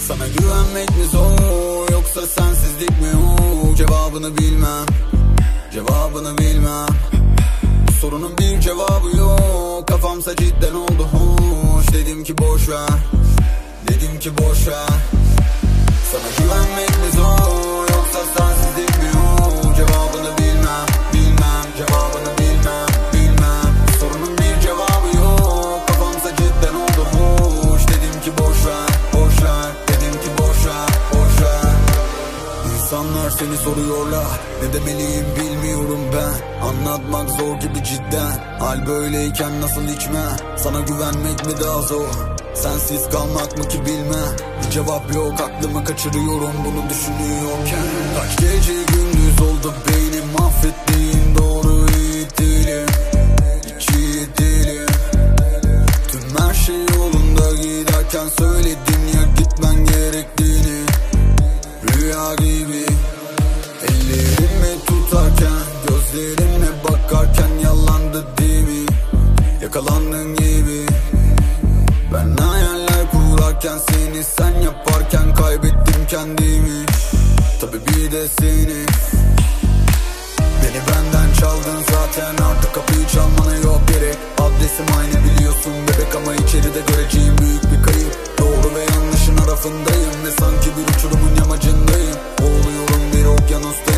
Sana güvenmek mi zor yoksa sensizlik mi o? Cevabını bilmem, cevabını bilmem. Bu sorunun bir cevabı yok. Kafamsa cidden oldu hoş. Dedim ki boş ver, dedim ki boş ver. Sana güvenmek mi zor yoksa sensizlik mi o? Cevabını bilmem, bilmem. Cevabını bilmem, bilmem. Bu sorunun bir cevabı yok. Kafamsa cidden oldu hoş. Dedim ki boş ver, boş ver. Dedim ki boş ver, boş ver. İnsanlar seni soruyorlar, ne demeliyim bilmiyorum ben. Anlatmak zor gibi cidden. Hal böyleyken nasıl içme? Sana güvenmek mi daha zor? Sensiz kalmak mı ki bilmem. Bir cevap yok, aklımı kaçırıyorum bunu düşünüyorken. Kaç gece gündüz oldu beynim mahvettiğin, doğru iyi değilim, hiç iyi değilim. Tüm her şey yolunda giderken söyledin ya gitmen gerektiğini. Rüya gibi ellerimi tutarken, gözlerine bakarken yalandı değil mi? Yakalandın gibi. Ben hayaller kurarken, seni sen yaparken kaybettim kendimi. Tabii bir de seni. Beni benden çaldın zaten, artık kapıyı çalmana yok gerek. Adresim aynı biliyorsun bebek ama içeride göreceğim büyük bir kayıp. Doğru ve yanlışın arasındayım ve sanki bir uçurumun yamacındayım. Boğuluyorum bir okyanustayım.